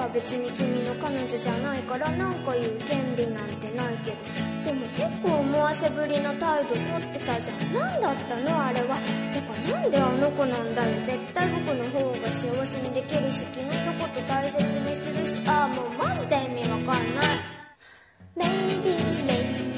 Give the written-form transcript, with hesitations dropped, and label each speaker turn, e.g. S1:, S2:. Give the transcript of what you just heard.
S1: は別に君の彼女じゃないからなんか言う権利なんてないけど、でも結構思わせぶりの態度取ってたじゃん。何だったのあれは。てかなんであの子なんだよ。絶対僕の方が幸せにできるし君のこと大切にするし、ああもうマジで意味わかんない。 Maybe